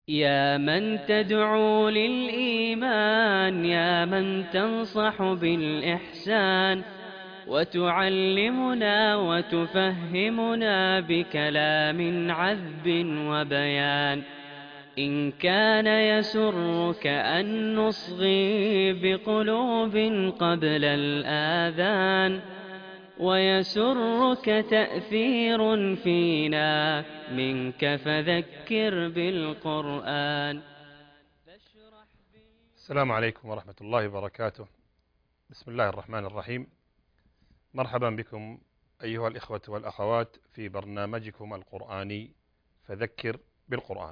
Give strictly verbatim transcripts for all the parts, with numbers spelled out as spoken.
يا من تدعو للإيمان، يا من تنصح بالإحسان، وتعلمنا وتفهمنا بكلام عذب وبيان. إن كان يسرك أن نصغي بقلوب قبل الآذان، ويسرك تأثير فينا منك فذكر بالقرآن. السلام عليكم ورحمة الله وبركاته. بسم الله الرحمن الرحيم. مرحبا بكم أيها الإخوة والأخوات في برنامجكم القرآني فذكر بالقرآن.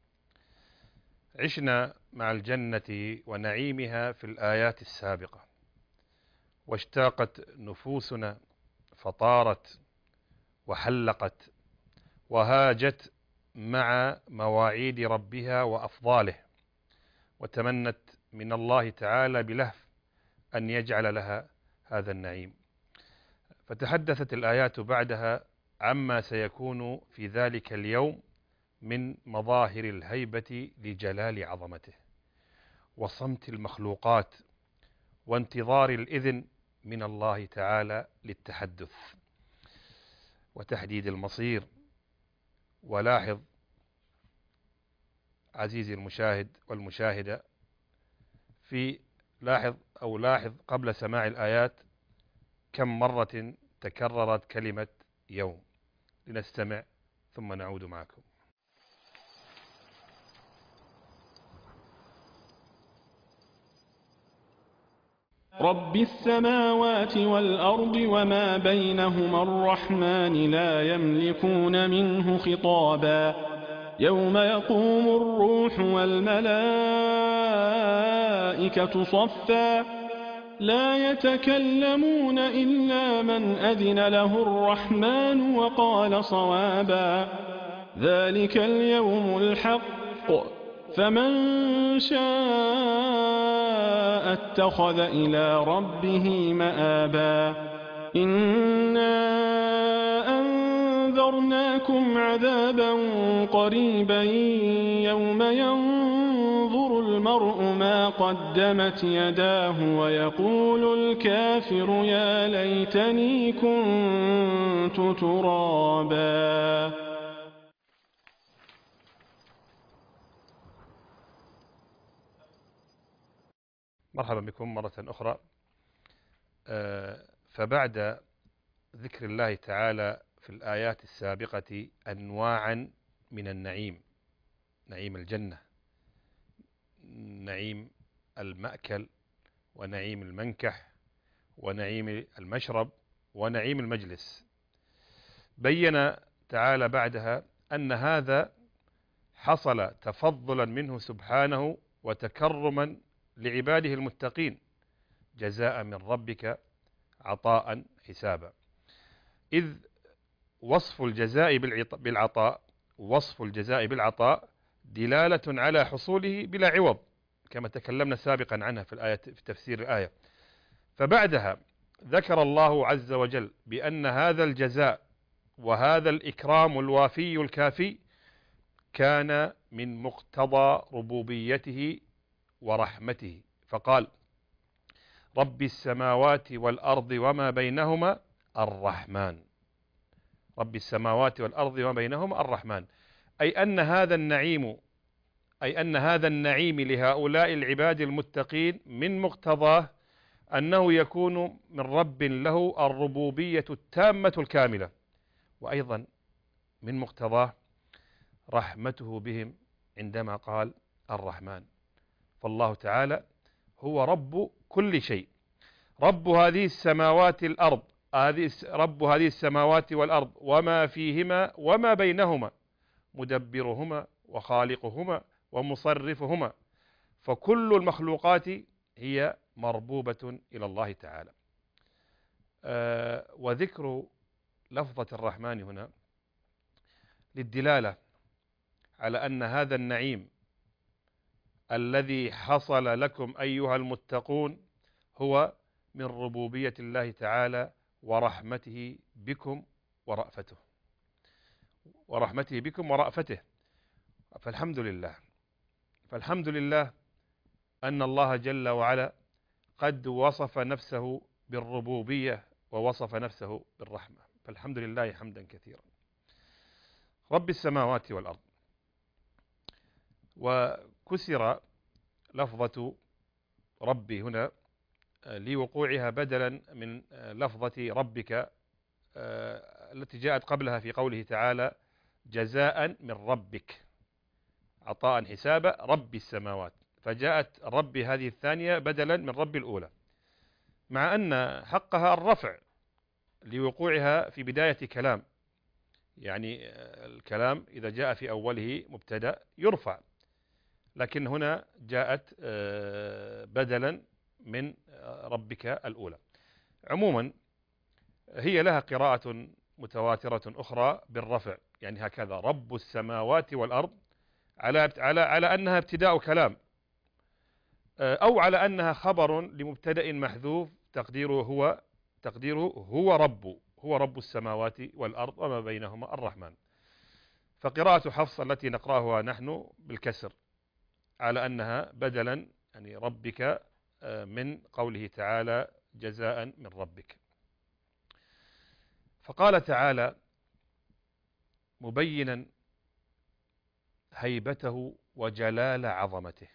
عشنا مع الجنة ونعيمها في الآيات السابقة، واشتاقت نفوسنا فطارت وحلقت وهاجت مع مواعيد ربها وأفضاله، وتمنت من الله تعالى بلهف أن يجعل لها هذا النعيم. فتحدثت الآيات بعدها عما سيكون في ذلك اليوم من مظاهر الهيبة لجلال عظمته، وصمت المخلوقات، وانتظار الإذن من الله تعالى للتحدث وتحديد المصير. ولاحظ عزيزي المشاهد والمشاهدة، في لاحظ أو لاحظ قبل سماع الآيات كم مرة تكررت كلمة يوم. لنستمع ثم نعود معكم. رب السماوات والأرض وما بينهما الرحمن لا يملكون منه خطابا. يوم يقوم الروح والملائكة صفا لا يتكلمون إلا من أذن له الرحمن وقال صوابا. ذلك اليوم الحق، فمن شاء اتخذ إلى ربه مآبا. إنا أنذرناكم عذابا قريبا يوم ينظر المرء ما قدمت يداه ويقول الكافر يا ليتني كنت ترابا. مرحبا بكم مرة أخرى. فبعد ذكر الله تعالى في الآيات السابقة أنواعا من النعيم، نعيم الجنة، نعيم المأكل، ونعيم المنكح، ونعيم المشرب، ونعيم المجلس، بين تعالى بعدها أن هذا حصل تفضلا منه سبحانه وتكرما لعباده المتقين، جزاء من ربك عطاء حسابا. إذ وصف الجزاء بالعطاء وصف الجزاء بالعطاء دلالة على حصوله بلا عوض، كما تكلمنا سابقا عنها في الآية في تفسير الآية. فبعدها ذكر الله عز وجل بأن هذا الجزاء وهذا الإكرام الوافي الكافي كان من مقتضى ربوبيته ورحمته، فقال رب السماوات والأرض وما بينهما الرحمن. رب السماوات والأرض وما بينهما الرحمن، أي أن هذا النعيم أي أن هذا النعيم لهؤلاء العباد المتقين من مقتضاه أنه يكون من رب له الربوبية التامة الكاملة، وأيضا من مقتضاه رحمته بهم عندما قال الرحمن. فالله تعالى هو رب كل شيء، رب هذه السماوات الأرض هذه رب هذه السماوات والأرض وما فيهما وما بينهما، مدبرهما وخالقهما ومصرفهما. فكل المخلوقات هي مربوبة إلى الله تعالى. آه وذكر لفظة الرحمن هنا للدلالة على أن هذا النعيم الذي حصل لكم أيها المتقون هو من ربوبية الله تعالى ورحمته بكم ورأفته ورحمته بكم ورأفته. فالحمد لله فالحمد لله أن الله جل وعلا قد وصف نفسه بالربوبية ووصف نفسه بالرحمة، فالحمد لله حمدا كثيرا. رب السماوات والأرض، وكسر لفظة ربي هنا لوقوعها بدلا من لفظة ربك التي جاءت قبلها في قوله تعالى جزاء من ربك عطاء حسابا رب السماوات، فجاءت رب هذه الثانية بدلا من رب الأولى، مع أن حقها الرفع لوقوعها في بداية كلام، يعني الكلام إذا جاء في أوله مبتدأ يرفع، لكن هنا جاءت بدلا من ربك الأولى. عموما هي لها قراءة متواترة أخرى بالرفع، يعني هكذا رب السماوات والأرض، على على على أنها ابتداء كلام، أو على أنها خبر لمبتدأ محذوف تقديره هو تقديره هو رب هو رب السماوات والأرض وما بينهما الرحمن. فقراءة حفص التي نقرأها نحن بالكسر على أنها بدلا يعني ربك من قوله تعالى جزاء من ربك. فقال تعالى مبينا هيبته وجلال عظمته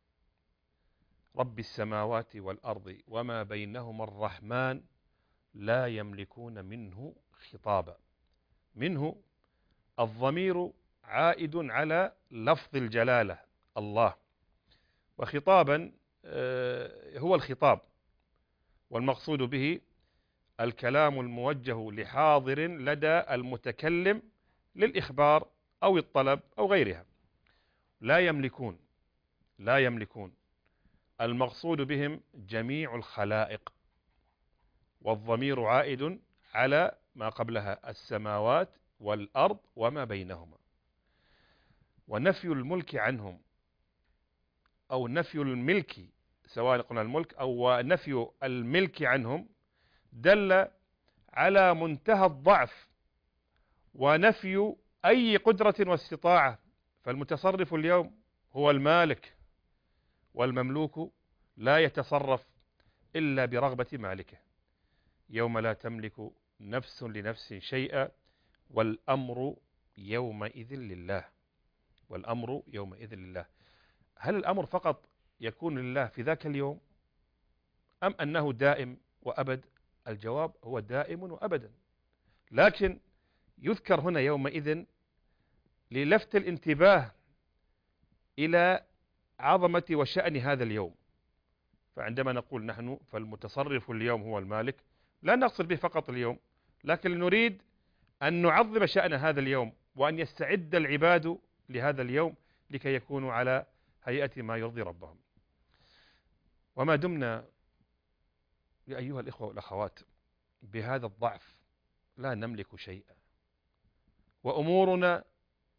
رب السماوات والأرض وما بينهما الرحمن لا يملكون منه خطابا. منه الضمير عائد على لفظ الجلالة الله، وخطابا هو الخطاب، والمقصود به الكلام الموجه لحاضر لدى المتكلم للإخبار أو الطلب أو غيرها. لا يملكون لا يملكون المقصود بهم جميع الخلائق، والضمير عائد على ما قبلها السماوات والأرض وما بينهما. ونفي الملك عنهم أو نفي الملك، سواء قلنا الملك أو نفي الملك عنهم، دل على منتهى الضعف ونفي أي قدرة واستطاعة. فالمتصرف اليوم هو المالك، والمملوك لا يتصرف إلا برغبة مالكه. يوم لا تملك نفس لنفس شيئا والأمر يومئذ لله والأمر يومئذ لله. هل الأمر فقط يكون لله في ذاك اليوم أم أنه دائم وأبد؟ الجواب هو دائم وأبدا، لكن يذكر هنا يومئذ للفت الانتباه إلى عظمة وشأن هذا اليوم. فعندما نقول نحن فالمتصرف اليوم هو المالك، لا نقصد به فقط اليوم، لكن نريد أن نعظم شأن هذا اليوم، وأن يستعد العباد لهذا اليوم لكي يكونوا على هيئة ما يرضي ربهم. وما دمنا يا أيها الإخوة والأخوات بهذا الضعف لا نملك شيئا، وأمورنا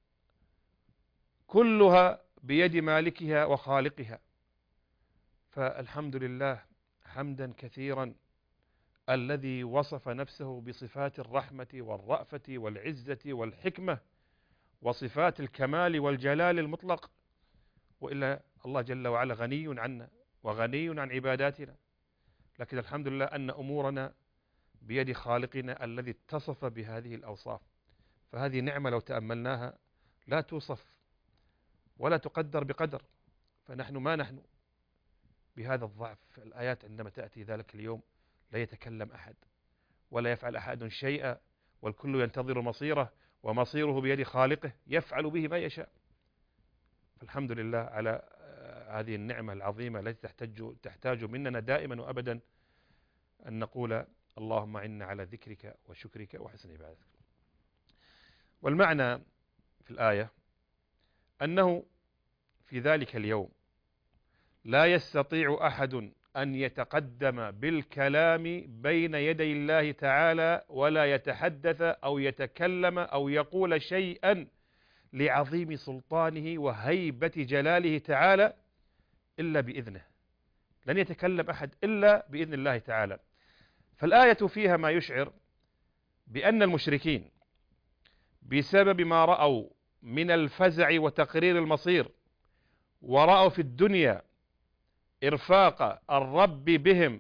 كلها بيد مالكها وخالقها، فالحمد لله حمدا كثيرا الذي وصف نفسه بصفات الرحمة والرأفة والعزة والحكمة وصفات الكمال والجلال المطلق، وإلا الله جل وعلا غني عنا وغني عن عباداتنا، لكن الحمد لله أن أمورنا بيد خالقنا الذي اتصف بهذه الأوصاف. فهذه نعمة لو تأملناها لا توصف ولا تقدر بقدر. فنحن ما نحن بهذا الضعف. الآيات عندما تأتي ذلك اليوم لا يتكلم أحد ولا يفعل أحد شيئا، والكل ينتظر مصيره، ومصيره بيد خالقه يفعل به ما يشاء. فالحمد لله على هذه النعمة العظيمة التي تحتاج تحتاج مننا دائما وأبدا أن نقول اللهم إنا على ذكرك وشكرك وحسن عبادتك. والمعنى في الآية أنه في ذلك اليوم لا يستطيع أحد أن يتقدم بالكلام بين يدي الله تعالى ولا يتحدث أو يتكلم أو يقول شيئا لعظيم سلطانه وهيبة جلاله تعالى إلا بإذنه. لن يتكلم أحد إلا بإذن الله تعالى. فالآية فيها ما يشعر بأن المشركين بسبب ما رأوا من الفزع وتقرير المصير ورأوا في الدنيا إرفاق الرب بهم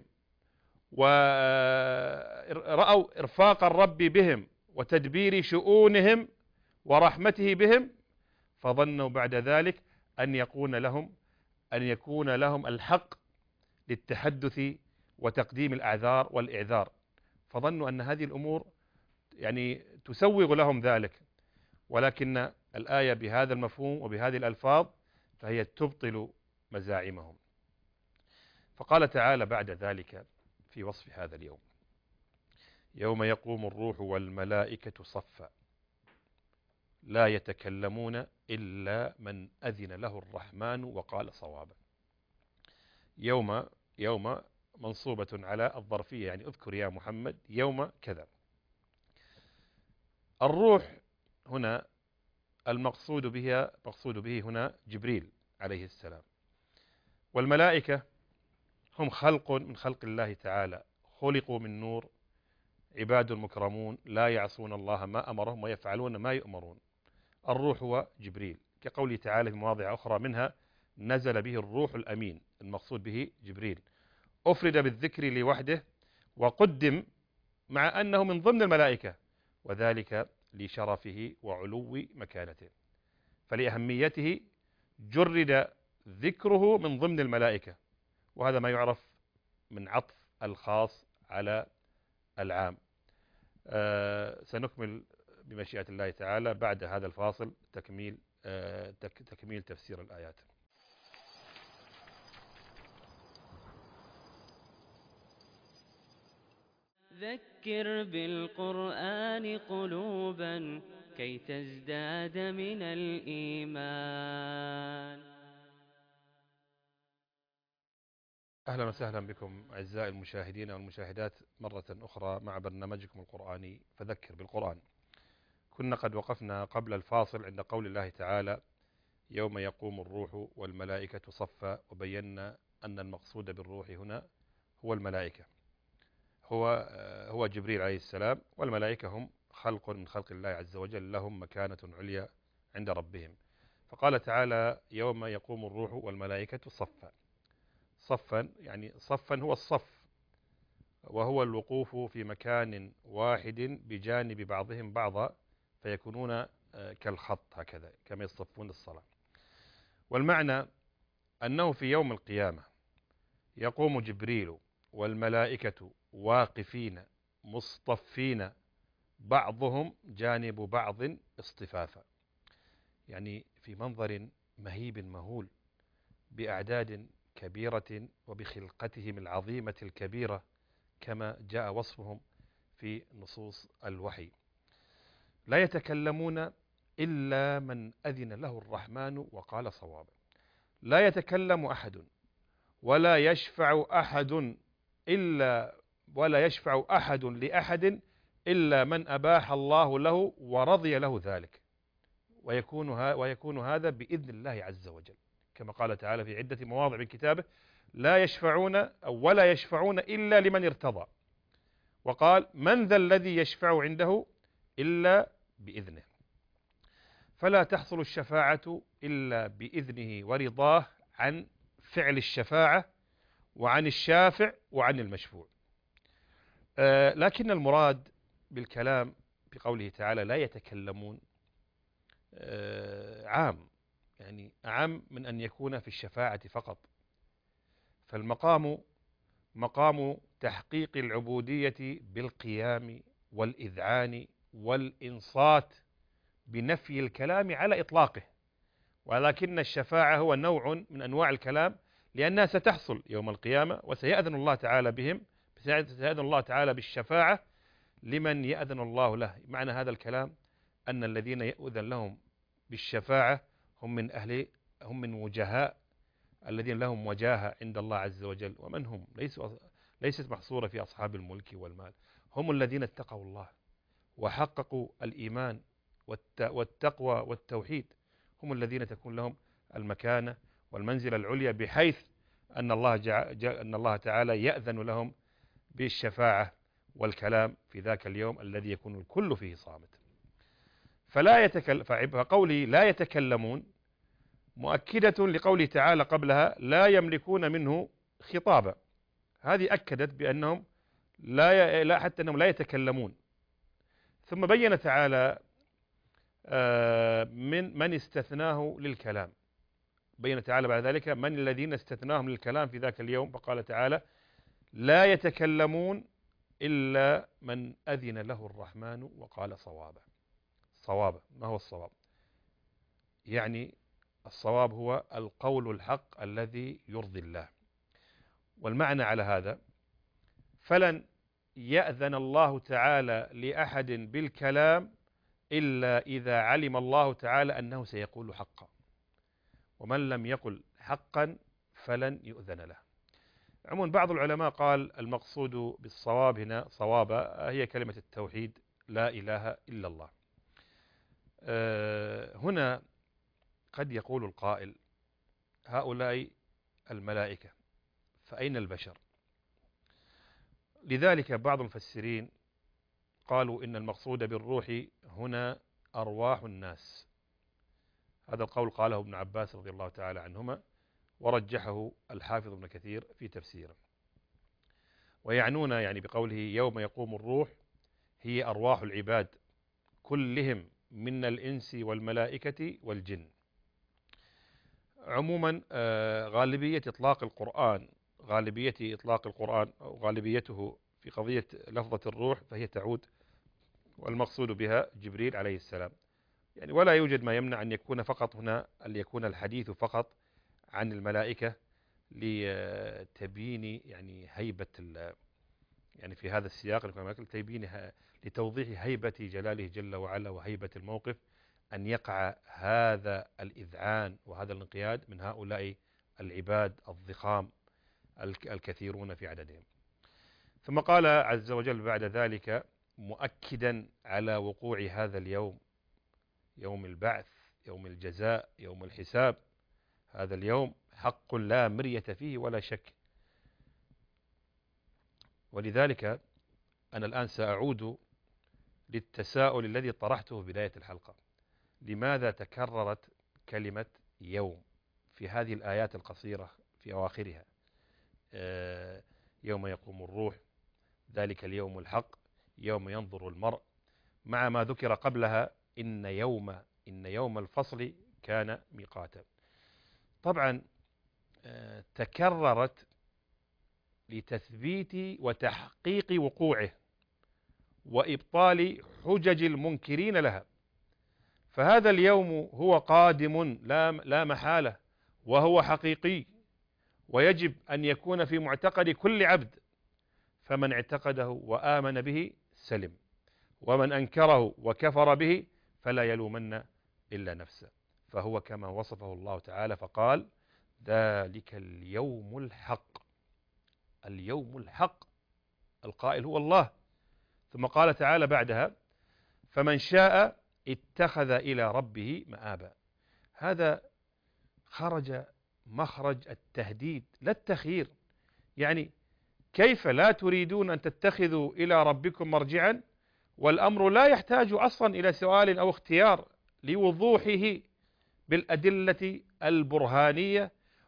ورأوا إرفاق الرب بهم وتدبير شؤونهم ورحمته بهم، فظنوا بعد ذلك أن يكون لهم أن يكون لهم الحق للتحدث وتقديم الأعذار والإعذار، فظنوا أن هذه الأمور يعني تسوغ لهم ذلك. ولكن الآية بهذا المفهوم وبهذه الألفاظ فهي تبطل مزاعمهم. فقال تعالى بعد ذلك في وصف هذا اليوم: يوم يقوم الروح والملائكة صفا لا يتكلمون إلا من أذن له الرحمن وقال صوابا. يوم يوم منصوبة على الظرفية، يعني اذكر يا محمد يوم كذا. الروح هنا المقصود بها مقصود به هنا جبريل عليه السلام، والملائكة هم خلق من خلق الله تعالى، خلقوا من نور، عباد مكرمون لا يعصون الله ما أمرهم ويفعلون ما يؤمرون. الروح هو جبريل، كقوله تعالى في مواضع أخرى منها: نزل به الروح الأمين، المقصود به جبريل. أفرد بالذكر لوحده وقدم مع أنه من ضمن الملائكة، وذلك لشرفه وعلو مكانته، فلأهميته جرد ذكره من ضمن الملائكة، وهذا ما يعرف من عطف الخاص على العام. آه سنكمل بمشيئة الله تعالى بعد هذا الفاصل تكميل آه تك تكميل تفسير الآيات. ذكر بالقرآن قلوبا كي تزداد من الإيمان. أهلا وسهلا بكم أعزائي المشاهدين والمشاهدات مرة أخرى مع برنامجكم القرآني فذكر بالقرآن. كنا قد وقفنا قبل الفاصل عند قول الله تعالى: يوم يقوم الروح والملائكة صفا، وبينا أن المقصود بالروح هنا هو الملائكة، هو هو جبريل عليه السلام، والملائكة هم خلق من خلق الله عز وجل، لهم مكانة عليا عند ربهم. فقال تعالى: يوم يقوم الروح والملائكة صفا. صفا يعني صفا هو الصف، وهو الوقوف في مكان واحد بجانب بعضهم بعضا فيكونون كالخط هكذا كما يصفون الصلاة. والمعنى أنه في يوم القيامة يقوم جبريل والملائكة واقفين مصطفين بعضهم جانب بعض اصطفافا، يعني في منظر مهيب مهول بأعداد كبيرة وبخلقتهم العظيمة الكبيرة كما جاء وصفهم في نصوص الوحي. لا يتكلمون إلا من أذن له الرحمن وقال صوابا. لا يتكلم أحد ولا يشفع أحد إلا ولا يشفع أحد لأحد إلا من أباح الله له ورضي له ذلك، ويكون ويكون هذا بإذن الله عز وجل، كما قال تعالى في عدة مواضع من كتابه: لا يشفعون أو ولا يشفعون إلا لمن ارتضى، وقال: من ذا الذي يشفع عنده إلا بإذنه. فلا تحصل الشفاعة إلا بإذنه ورضاه عن فعل الشفاعة وعن الشافع وعن المشفوع. آه لكن المراد بالكلام بقوله تعالى لا يتكلمون آه عام، يعني أعم من أن يكون في الشفاعة فقط. فالمقام مقام تحقيق العبودية بالقيام والإذعان والإنصات بنفي الكلام على إطلاقه، ولكن الشفاعة هو نوع من أنواع الكلام لأنها ستحصل يوم القيامة، وسيأذن الله تعالى بهم سيأذن الله تعالى بالشفاعة لمن يأذن الله له. معنى هذا الكلام أن الذين يؤذن لهم بالشفاعة هم من أهل هم من وجهاء الذين لهم وجاهة عند الله عز وجل. ومن هم؟ ليسوا ليست محصورة في أصحاب الملك والمال، هم الذين اتقوا الله وحققوا الإيمان والتقوى والتوحيد، هم الذين تكون لهم المكانة والمنزلة العليا، بحيث أن الله جاء أن الله تعالى يأذن لهم بالشفاعة والكلام في ذاك اليوم الذي يكون الكل فيه صامت. فلا يتكلم، فقولي لا يتكلمون مؤكدة لقوله تعالى قبلها لا يملكون منه خطابا. هذه أكدت بأنهم لا, لا حتى أنهم لا يتكلمون. ثم بين تعالى من من استثناه للكلام. بين تعالى بعد ذلك من الذين استثناهم للكلام في ذاك اليوم، فقال تعالى لا يتكلمون إلا من أذن له الرحمن وقال صوابا. صوابا، ما هو الصواب؟ يعني الصواب هو القول الحق الذي يرضي الله. والمعنى على هذا فلن يأذن الله تعالى لأحد بالكلام إلا إذا علم الله تعالى أنه سيقول حقا، ومن لم يقل حقا فلن يؤذن له. عموما بعض العلماء قال المقصود بالصواب هنا صوابا هي كلمة التوحيد لا إله إلا الله. أه هنا قد يقول القائل هؤلاء الملائكة فأين البشر؟ لذلك بعض المفسرين قالوا إن المقصود بالروح هنا أرواح الناس. هذا القول قاله ابن عباس رضي الله تعالى عنهما، ورجحه الحافظ ابن كثير في تفسيره. ويعنون يعني بقوله يوم يقوم الروح هي أرواح العباد كلهم من الإنس والملائكة والجن. عموما غالبية إطلاق القرآن غالبية إطلاق القرآن أو غالبيته في قضية لفظة الروح فهي تعود والمقصود بها جبريل عليه السلام. يعني ولا يوجد ما يمنع أن يكون فقط هنا أن يكون الحديث فقط عن الملائكة لتبيين يعني هيبة يعني في هذا السياق تبيين لتوضيح هيبة جلاله جل وعلا وهيبة الموقف أن يقع هذا الإذعان وهذا الانقياد من هؤلاء العباد الضخام الكثيرون في عددهم. ثم قال عز وجل بعد ذلك مؤكدا على وقوع هذا اليوم، يوم البعث، يوم الجزاء، يوم الحساب. هذا اليوم حق لا مرية فيه ولا شك. ولذلك أنا الآن سأعود للتساؤل الذي طرحته في بداية الحلقة: لماذا تكررت كلمة يوم في هذه الآيات القصيرة في أواخرها؟ يوم يقوم الروح، ذلك اليوم الحق، يوم ينظر المرء، مع ما ذكر قبلها إن يوم إن يوم الفصل كان ميقاتا. طبعا تكررت لتثبيت وتحقيق وقوعه وإبطال حجج المنكرين لها. فهذا اليوم هو قادم لا لا محالة، وهو حقيقي، ويجب أن يكون في معتقد كل عبد. فمن اعتقده وآمن به سلم، ومن أنكره وكفر به فلا يلومن إلا نفسه. فهو كما وصفه الله تعالى فقال ذلك اليوم الحق. اليوم الحق، القائل هو الله. ثم قال تعالى بعدها فمن شاء اتخذ إلى ربه مآبا. هذا خرج مخرج التهديد لا التخيير. يعني كيف لا تريدون أن تتخذوا إلى ربكم مرجعا والأمر لا يحتاج أصلا إلى سؤال أو اختيار لوضوحه بالأدلة البرهانية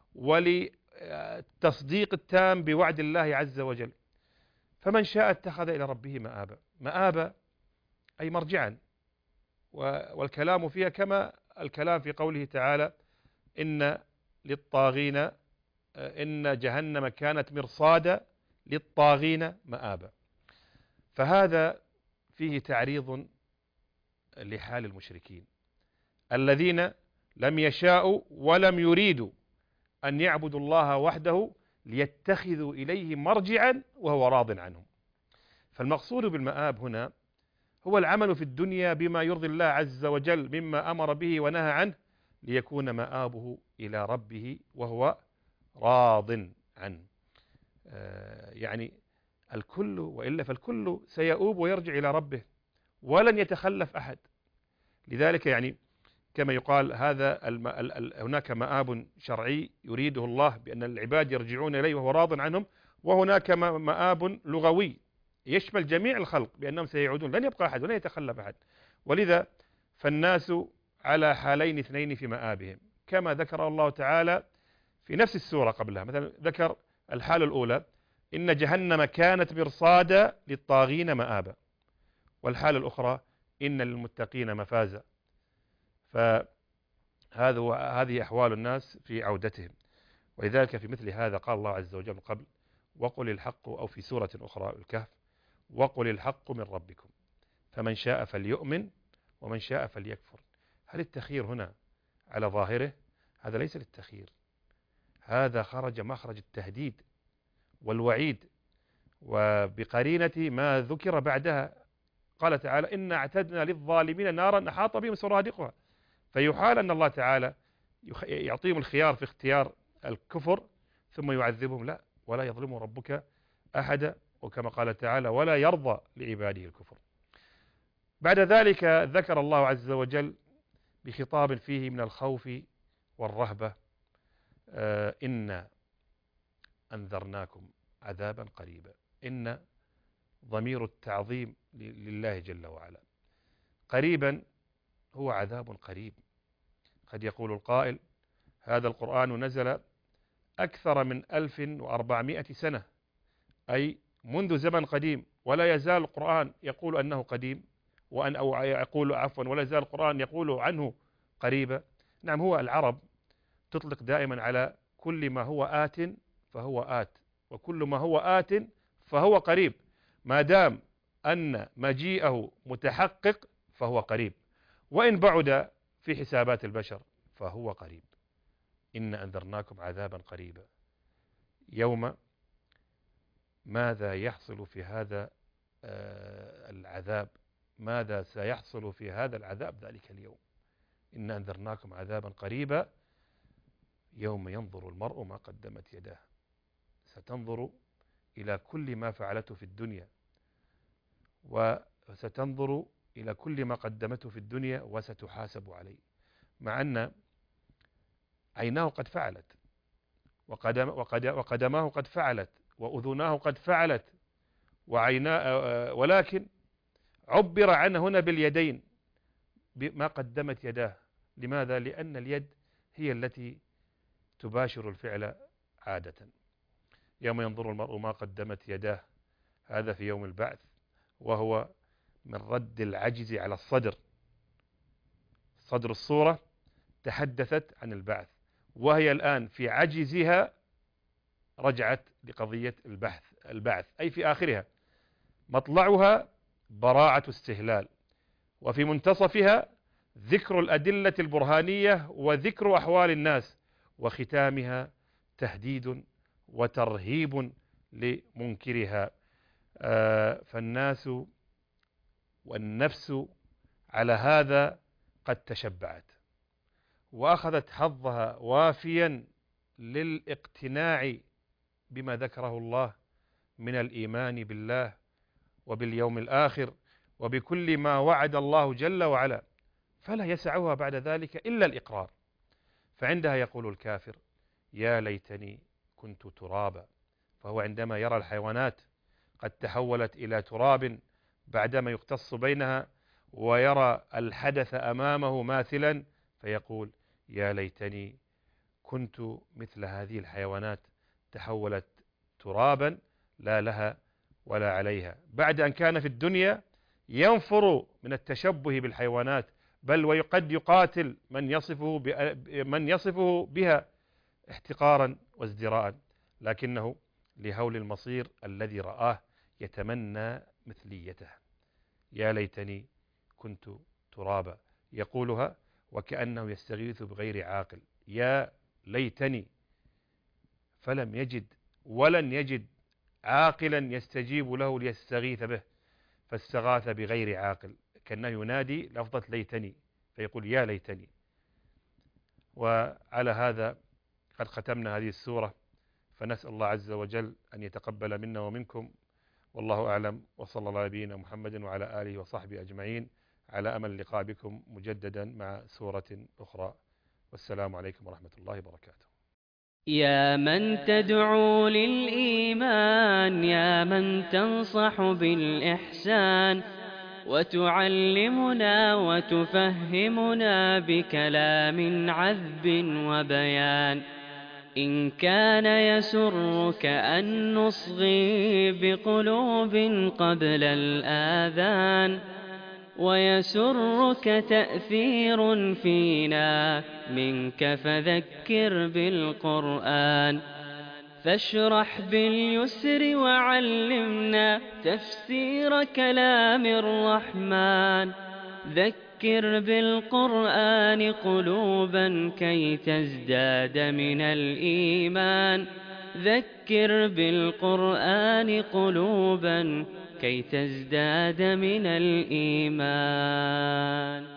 وللتصديق التام بوعد الله عز وجل. فمن شاء اتخذ إلى ربه مآبا. مآبا أي مرجعا، والكلام فيها كما الكلام في قوله تعالى إن للطاغين إن جهنم كانت مرصادا للطاغين مآبا. فهذا فيه تعريض لحال المشركين الذين لم يشاءوا ولم يريدوا أن يعبدوا الله وحده ليتخذوا إليه مرجعا وهو راض عنهم. فالمقصود بالمآب هنا هو العمل في الدنيا بما يرضي الله عز وجل مما أمر به ونهى عنه ليكون مآبه إلى ربه وهو راض عنه. آه يعني الكل وإلا فالكل سيؤوب ويرجع إلى ربه ولن يتخلف أحد. لذلك يعني كما يقال هذا الم... ال... ال... هناك مآب شرعي يريده الله بأن العباد يرجعون إليه وهو راض عنهم، وهناك مآب لغوي يشمل جميع الخلق بأنهم سيعودون، لن يبقى أحد ولن يتخلف أحد. ولذا فالناس على حالين اثنين في مآبهم: كما ذكر الله تعالى في نفس السورة قبلها. مثلا ذكر الحالة الأولى إن جهنم كانت مرصادا للطاغين مآبا، والحالة الأخرى إن للمتقين مفازا. فهذا هو هذه أحوال الناس في عودتهم. ولذلك في مثل هذا قال الله عز وجل قبل: وقل الحق، أو في سورة أخرى الكهف: وقل الحق من ربكم فمن شاء فليؤمن ومن شاء فليكفر. هل التخيير هنا على ظاهره؟ هذا ليس للتخيير، هذا خرج مخرج التهديد والوعيد، وبقرينة ما ذكر بعدها. قال تعالى: إنا اعتدنا للظالمين نارا أحاط بهم سرادقها. فيحال أن الله تعالى يعطيهم الخيار في اختيار الكفر ثم يعذبهم، لا، ولا يظلم ربك أحدا، وكما قال تعالى: ولا يرضى لعباده الكفر. بعد ذلك ذكر الله عز وجل بخطاب فيه من الخوف والرهبة: آه إنا أنذرناكم عذابا قريبا. إن ضمير التعظيم لله جل وعلا. قريبا هو عذاب قريب. قد يقول القائل: هذا القرآن نزل أكثر من ألف وأربعمائة سنة، أي منذ زمن قديم، ولا يزال القرآن يقول أنه قديم، وأن أو يقول عفوا ولا يزال القرآن يقول عنه قريبا. نعم، هو العرب تطلق دائما على كل ما هو آت فهو آت، وكل ما هو آت فهو قريب، ما دام أن مجيئه متحقق فهو قريب، وإن بعد في حسابات البشر فهو قريب. إن أنذرناكم عذابا قريبا. يوم ماذا يحصل في هذا العذاب؟ ماذا سيحصل في هذا العذاب ذلك اليوم؟ إن أنذرناكم عذابا قريبا يوم ينظر المرء ما قدمت يداه. ستنظر إلى كل ما فعلته في الدنيا، وستنظر إلى كل ما قدمته في الدنيا وستحاسب عليه، مع أن عيناه قد فعلت، وقدم وقد وقدماه قد فعلت، وأذناه قد فعلت، وعيناه، ولكن عبر عنه هنا باليدين بما قدمت يداه. لماذا؟ لأن اليد هي التي تباشر الفعل عادة. يوم ينظر المرء ما قدمت يداه، هذا في يوم البعث، وهو من رد العجز على الصدر. صدر الصورة تحدثت عن البعث، وهي الآن في عجزها رجعت لقضية البحث البعث، أي في آخرها. مطلعها براعة استهلال، وفي منتصفها ذكر الأدلة البرهانية وذكر أحوال الناس، وختامها تهديد وترهيب لمنكرها. آه فالناس والنفس على هذا قد تشبعت، وأخذت حظها وافيا للاقتناع بما ذكره الله من الإيمان بالله وباليوم الآخر وبكل ما وعد الله جل وعلا، فلا يسعها بعد ذلك إلا الإقرار. فعندها يقول الكافر: يا ليتني كنت ترابا. فهو عندما يرى الحيوانات قد تحولت إلى تراب بعدما يختص بينها، ويرى الحدث أمامه ماثلا، فيقول: يا ليتني كنت مثل هذه الحيوانات، تحولت ترابا لا لها ولا عليها. بعد أن كان في الدنيا ينفر من التشبه بالحيوانات، بل وقد يقاتل من يصفه من يصفه بها احتقارا وازدراء، لكنه لهول المصير الذي رآه يتمنى مثليته. يا ليتني كنت ترابا، يقولها وكأنه يستغيث بغير عاقل. يا ليتني، فلم يجد ولن يجد عاقلا يستجيب له ليستغيث به، فاستغاث بغير عاقل، كأنه ينادي لفظة ليتني، فيقول يا ليتني. وعلى هذا قد ختمنا هذه السورة، فنسأل الله عز وجل أن يتقبل منا ومنكم، والله أعلم، وصلى الله على نبينا محمد وعلى آله وصحبه أجمعين، على أمل اللقاء بكم مجددا مع سورة أخرى، والسلام عليكم ورحمة الله وبركاته. يا من تدعو للإيمان، يا من تنصح بالإحسان، وتعلمنا وتفهمنا بكلام عذب وبيان. إن كان يسرك أن نصغي بقلوب قبل الآذان، ويسرك تأثير فينا منك فذكر بالقرآن. فاشرح باليسر وعلمنا تفسير كلام الرحمن. ذكر بالقرآن قلوبا كي تزداد من الإيمان. ذكر بالقرآن قلوبا كي تزداد من الإيمان.